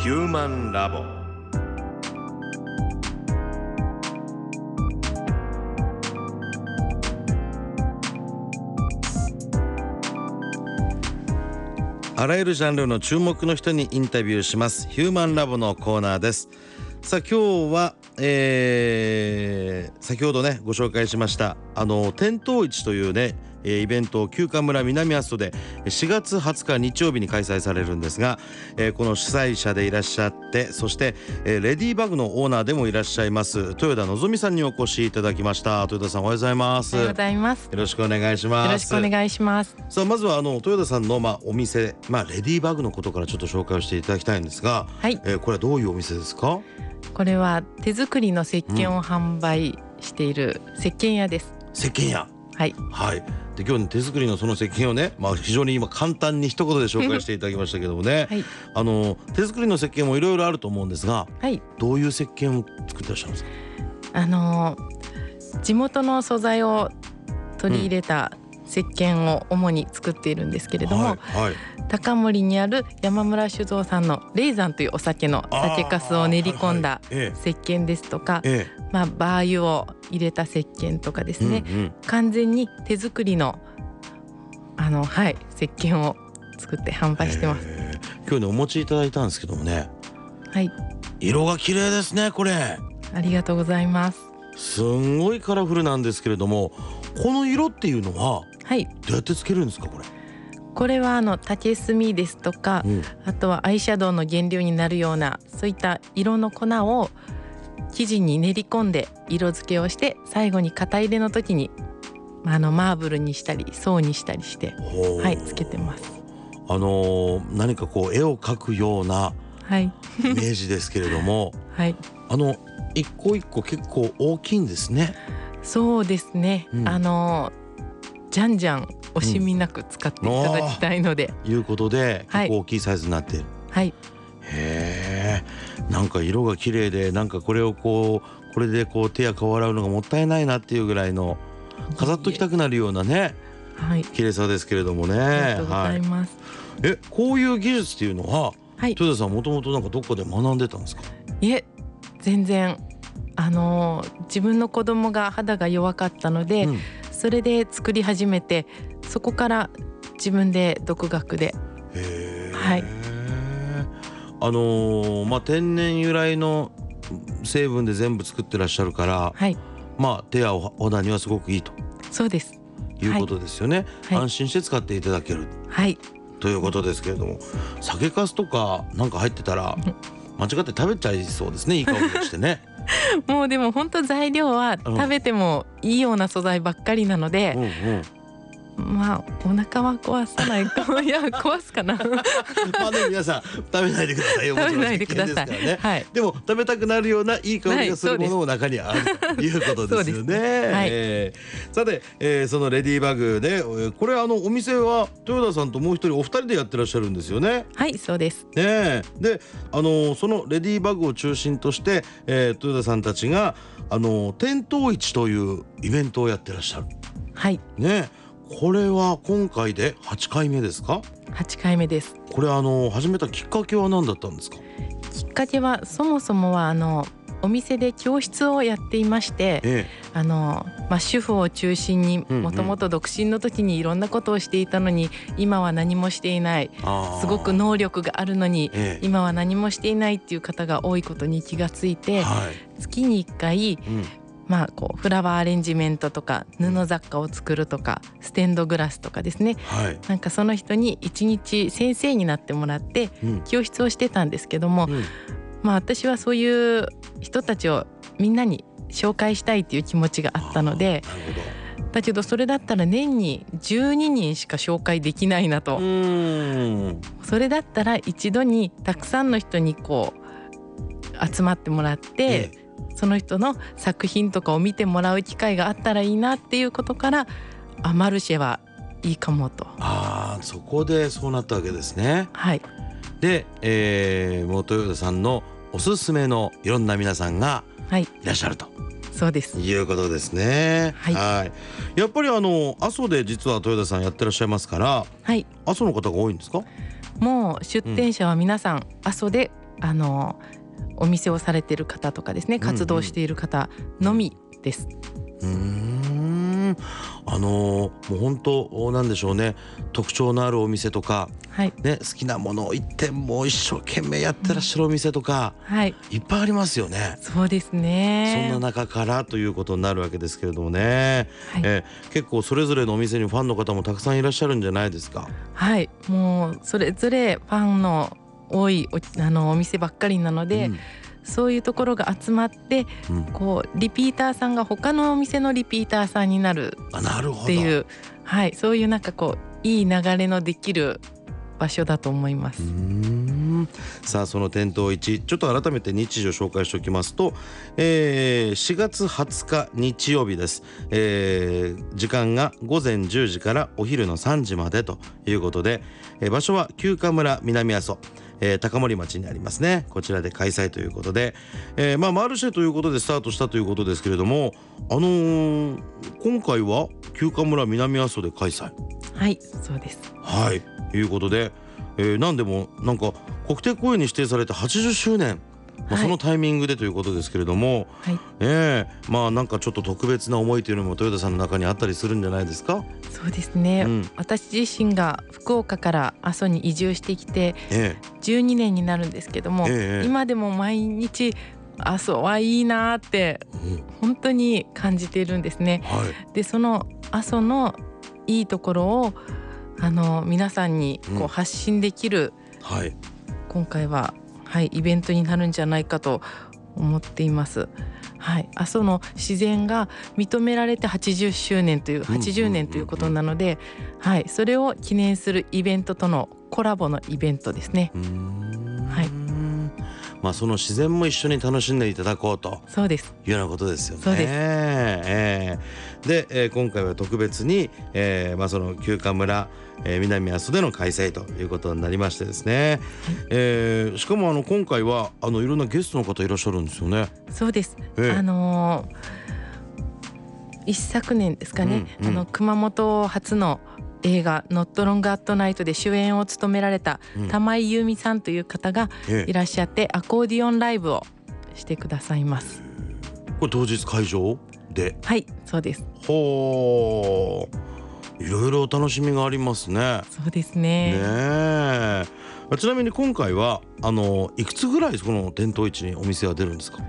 ヒューマンラボ。あらゆるジャンルの注目の人にインタビューしますヒューマンラボのコーナーです。さあ今日は、先ほどねご紹介しました天東市というねイベントを旧館村南阿蘇で4月20日日曜日に開催されるんですが、この主催者でいらっしゃって、そしてレディバグのオーナーでもいらっしゃいます豊田望さんにお越しいただきました。豊田さんおはようございます。 おはようございます。 よろしくお願いします。 よろしくお願いします。 さあまずは豊田さんのお店、レディバグのことからちょっと紹介をしていただきたいんですが、 はい、 これはどういうお店ですか？ これは手作りの石鹸を販売している石鹸屋です。 石鹸屋。 はい、 はい。で今日ね手作りのその石鹸をね、非常に今簡単に一言で紹介していただきましたけどもね、 はい、 手作りの石鹸もいろいろあると思うんですが、 はい、 どういう石鹸を作ってらっしゃるんですか？ 地元の素材を取り入れた石鹸を主に作っているんですけれども、 はいはい、 高森にある山村酒造さんの霊山というお酒の酒粕を練り込んだ石鹸ですとか、バー油を入れた石鹸とかですね、完全に手作りの石鹸を作って販売してます。 今日ねお持ちいただいたんですけどもね、はい、色が綺麗ですね。これありがとうございます。 すんごいカラフルなんですけれども、この色っていうのはどうやってつけるんですか？ これは竹炭ですとか、あとはアイシャドウの原料になるようなそういった色の粉を生地に練り込んで色付けをして、最後に型入れの時にマーブルにしたり層にしたりしてつけてます。 何かこう絵を描くようなイメージですけれども、一個一個結構大きいんですね。 そうですね、じゃんじゃん惜しみなく使っていただきたいので、 いうことで結構大きいサイズになっている。へー、なんか色が綺麗で、なんかこれで手や顔を洗うのがもったいないなっていうぐらいの飾っときたくなるようなね、綺麗さですけれどもね。 ありがとうございます。 こういう技術っていうのは、豊田さんもともとなんかどこで学んでたんですか？ いえ、全然自分の子供が肌が弱かったので、それで作り始めて、そこから自分で独学で。 天然由来の成分で全部作ってらっしゃるから、手やお肌にはすごくいいと。 そうです。 いうことですよね。安心して使っていただける。ということですけれども、酒粕とかなんか入ってたら間違って食べちゃいそうですね。いい香りがしてね。 もうでも本当材料は食べてもいいような素材ばっかりなので、お腹は壊さないかいや壊すかな。 でも皆さん食べないでくださいよ。 食べないでください。 でも食べたくなるようないい香りがするものも中にはあるということですよね。さて、そのレディバグでこれお店は豊田さんともう一人お二人でやってらっしゃるんですよね。 はい、そうです。 でそのレディバグを中心として、豊田さんたちが天東市というイベントをやってらっしゃる。これは今回で8回目ですか ？8回目です。 これ始めたきっかけは何だったんですか？ きっかけはそもそもはお店で教室をやっていまして、主婦を中心にもともと独身の時にいろんなことをしていたのに、今は何もしていない、すごく能力があるのに、今は何もしていないっていう方が多いことに気がついて、月に1回、フラワーアレンジメントとか布雑貨を作るとかステンドグラスとかですね、なんかその人に1日先生になってもらって教室をしてたんですけども、私はそういう人たちをみんなに紹介したいっていう気持ちがあったので、だけどそれだったら年に12人しか紹介できないなと。それだったら一度にたくさんの人に集まってもらって、その人の作品とかを見てもらう機会があったらいいなっていうことから、マルシェはいいかもと。 そこでそうなったわけですね。で、もう豊田さんのおすすめのいろんな皆さんがいらっしゃると、 そうですいうことですね。やっぱり阿蘇で実は豊田さんやってらっしゃいますから、阿蘇の方が多いんですか？ もう出店者は皆さん阿蘇でお店をされている方とかですね、活動している方のみです。 もう本当なんでしょうね、特徴のあるお店とか、 はいね、好きなものを一点もう一生懸命やってらっしゃるお店とか、 はい、 いっぱいありますよね。 そうですね。 そんな中からということになるわけですけれどもね、 はい、 結構それぞれのお店にファンの方もたくさんいらっしゃるんじゃないですか。 はい、もうそれぞれファンの多いお店ばっかりなので、そういうところが集まって、こうリピーターさんが他のお店のリピーターさんになるっていう、はい、そういうなんかこういい流れのできる場所だと思います。 さあその店頭市、ちょっと改めて日時を紹介しておきますと、4月20日日曜日です。時間が午前10時からお昼の3時までということで、場所は旧河村南阿蘇、高森町にありますね。こちらで開催ということで、マルシェということでスタートしたということですけれども、今回は旧河村南阿蘇で開催。 はい、そうです。 はい、いうことで、なんでもなんか国定公園に指定されて80周年、そのタイミングでということですけれども、なんかちょっと特別な思いというのも豊田さんの中にあったりするんじゃないですか。 そうですね、私自身が福岡から阿蘇に移住してきて、12年になるんですけども、今でも毎日阿蘇はいいなって本当に感じているんですね。でその阿蘇のいいところを皆さんにこう発信できる、今回は、イベントになるんじゃないかと思っています。阿蘇の自然が認められて80周年という80年ということなので、それを記念するイベントとのコラボのイベントですね。 その自然も一緒に楽しんでいただこうと、 そうです、 いうようなことですよね。 そうです。 で、今回は特別に、その旧河村、南阿蘇での開催ということになりましてですね、しかも今回はいろんなゲストの方いらっしゃるんですよね。 そうです、一昨年ですかね、熊本初の映画ノットロングアットナイトで主演を務められた玉井由美さんという方がいらっしゃって、アコーディオンライブをしてくださいます。 これ当日会場で。 はい、そうです。 ほう、いろいろお楽しみがありますね。 そうですね。 ちなみに今回はいくつぐらいこの店頭市にお店は出るんですか。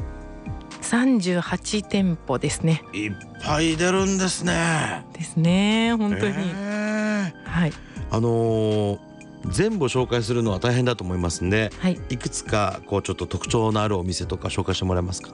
38店舗ですね。 いっぱい出るんですね。 ですね、本当に。 全部紹介するのは大変だと思いますんで、いくつかちょっと特徴のあるお店とか紹介してもらえますか。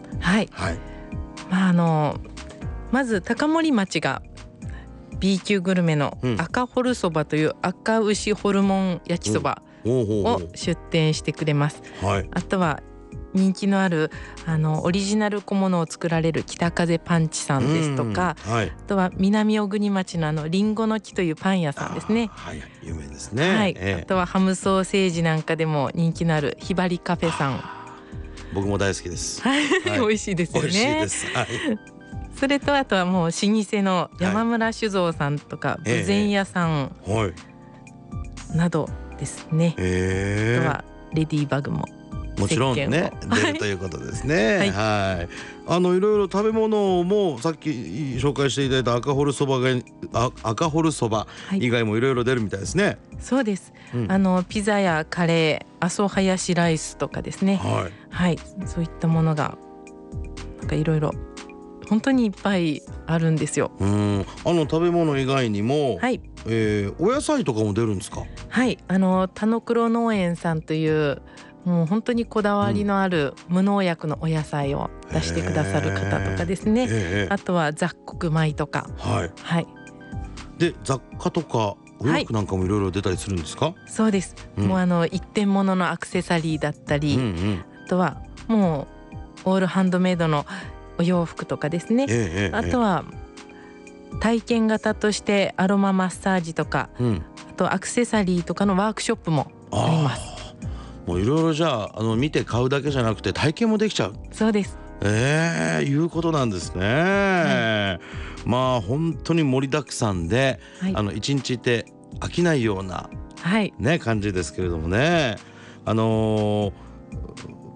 まず高森町が B 級グルメの赤ホルそばという赤牛ホルモン焼きそばを出店してくれます。あとは人気のあるオリジナル小物を作られる北風パンチさんですとか、あとは南小国町のリンゴの木というパン屋さんですね。 有名ですね。 あとはハムソーセージなんかでも人気のあるひばりカフェさん。 僕も大好きです。 美味しいですよね。 美味しいです。 それとあとはもう老舗の山村酒造さんとか豊前屋さんなどですね。あとはレディーバグももちろんね出るということですね。いろいろ食べ物もさっき紹介していただいた赤ホルそば以外もいろいろ出るみたいですね。 そうです、ピザやカレー、阿蘇ハヤシライスとかですね。そういったものがなんかいろいろ本当にいっぱいあるんですよ。 食べ物以外にも、お野菜とかも出るんですか。 田野黒農園さんというもう本当にこだわりのある無農薬のお野菜を出してくださる方とかですね。あとは雑穀米とか。 で雑貨とかお洋服なんかもいろいろ出たりするんですか。 そうです、もう一点物のアクセサリーだったり、あとはもうオールハンドメイドのお洋服とかですね。あとは体験型としてアロママッサージとか、あとアクセサリーとかのワークショップもあります。 もういろいろじゃあ見て買うだけじゃなくて体験もできちゃう。 そうです。 いうことなんですね。本当に盛りだくさんで、一日いて飽きないような、感じですけれどもね。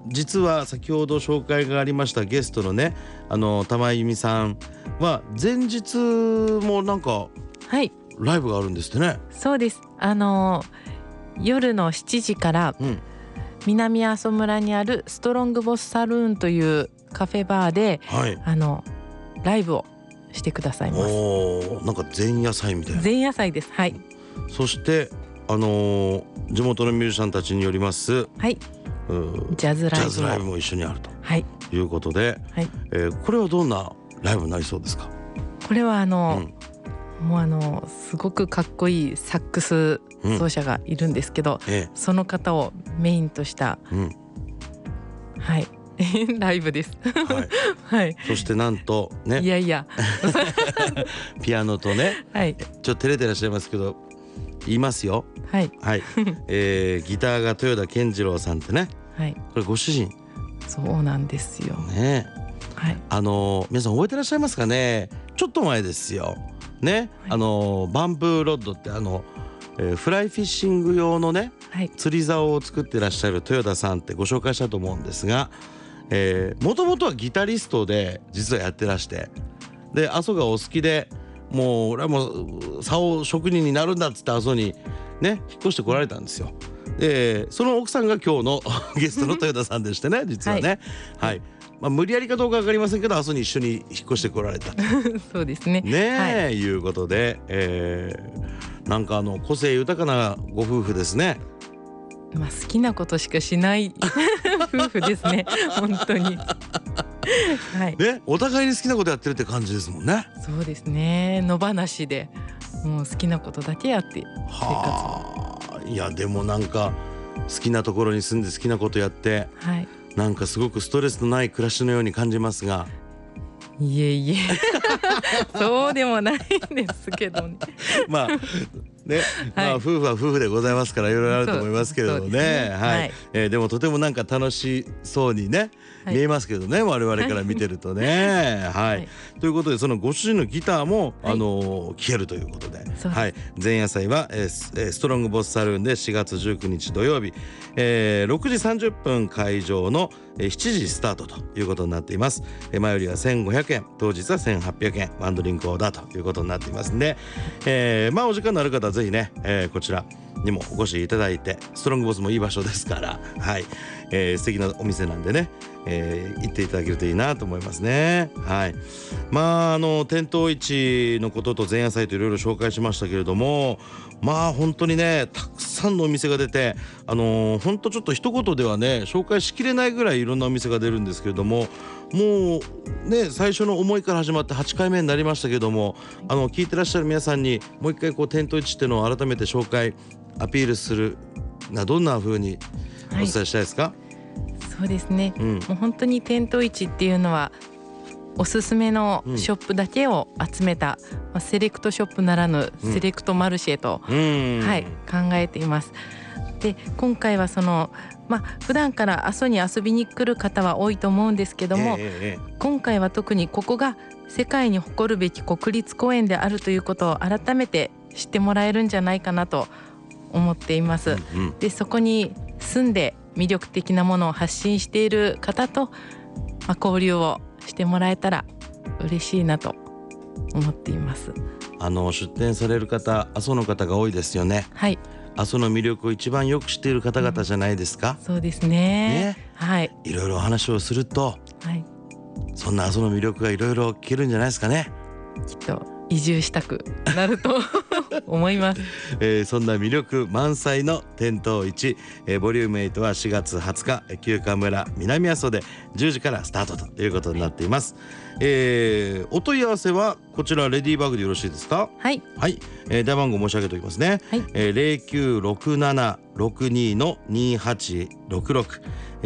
実は先ほど紹介がありましたゲストのね玉井由美さんは前日もなんかはいライブがあるんですってね。 そうです。夜の7時から、南阿蘇村にあるストロングボスサルーンというカフェバーで、はい、ライブをしてくださいます。 なんか前夜祭みたいな。 前夜祭です。はい。 そして地元のミュージシャンたちによります、 はい、ジャズライブも一緒にあると、 はい、 いうことで、はい、これはどんなライブになりそうですか？ これはもうすごくかっこいいサックス奏者がいるんですけど、その方をメインとした、はいライブです。 はいはい、そしてなんとね、 いやピアノとね、 はい、 ちょっと照れてらっしゃいますけど言いますよ。 はいはいギターが豊田健次郎さんってね、 はい、 これご主人。 そうなんですよね。はい、皆さん覚えてらっしゃいますかね。ちょっと前ですよね、はい、バンブーロッドってフライフィッシング用のね、はい、釣り竿を作ってらっしゃる豊田さんってご紹介したと思うんですが、もともとはギタリストで実はやってらして、で阿蘇がお好きで、もう俺はもう竿職人になるんだっつって阿蘇にね引っ越してこられたんですよ。でその奥さんが今日のゲストの豊田さんでしてね、実はね、はい、無理やりかどうか分かりませんけど阿蘇に一緒に引っ越してこられたそうですね。 はい、いうことで、なんか個性豊かなご夫婦ですね。 好きなことしかしない夫婦ですね本当にはいね、お互いに好きなことやってるって感じですもんね。 そうですね。野放しでもう好きなことだけやって生活。いやでもなんか好きなところに住んで好きなことやって、はい、なんかすごくストレスのない暮らしのように感じますが。 いえそうでもないんですけどねまあね、夫婦は夫婦でございますからいろいろあると思いますけれどね。はい、でもとてもなんか楽しそうにね、見えますけどね、我々から見てるとね。はい、ということでそのご主人のギターも、聴けるということで、はい、前夜祭は、ストロングボスサルーンで4月19日土曜日、6時30分会場の7時スタートということになっています。前よりは1500円、当日は1800円、ワンドリンクオーダーということになっていますんで、お時間のある方はぜひね、こちらにもお越しいただいて、ストロングボスもいい場所ですから、はい、素敵なお店なんでね、行っていただけるといいなと思いますね。はい、店頭市のことと前夜祭といろいろ紹介しましたけれども、本当にねたくさんのお店が出て、本当ちょっと一言ではね紹介しきれないぐらいいろんなお店が出るんですけれども、もうね最初の思いから始まって8回目になりましたけれども、聞いてらっしゃる皆さんにもう一回店頭市っていうのを改めて紹介アピールするどんな風にお伝えしたいですか？ そうですね、もう本当に店頭市っていうのはおすすめのショップだけを集めた、セレクトショップならぬセレクトマルシェと、はい、考えています。で今回は普段から阿蘇に遊びに来る方は多いと思うんですけども、今回は特にここが世界に誇るべき国立公園であるということを改めて知ってもらえるんじゃないかなと思っています。でそこに住んで魅力的なものを発信している方と、交流をしてもらえたら嬉しいなと思っています。 出店される方、阿蘇の方が多いですよね。 はい、 阿蘇の魅力を一番よく知っている方々じゃないですか。 そうですね。はい。 いろいろお話をすると、 はい、 そんな阿蘇の魅力がいろいろ聞けるんじゃないですかね。 きっと移住したくなると思います。 そんな魅力満載の店頭市、ボリューム8は4月20日休暇村南阿蘇で10時からスタートということになっています。お問い合わせはこちらレディーバグでよろしいですか？ はい、 はい、電話番号申し上げておきますね。はい、096762-2866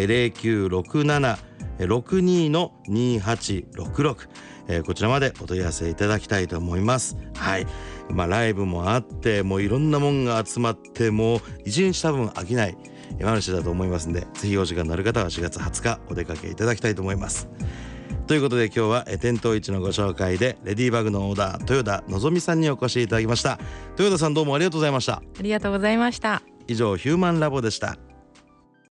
096762-2866、こちらまでお問い合わせいただきたいと思います。はい、ライブもあってもういろんなもんが集まって、もう一日多分飽きないマルシェだと思いますので、ぜひお時間のある方は4月20日お出かけいただきたいと思います。ということで今日は店頭市のご紹介でレディーバグのオーダー豊田のぞみさんにお越しいただきました。豊田さんどうもありがとうございました。 ありがとうございました。 以上ヒューマンラボでした。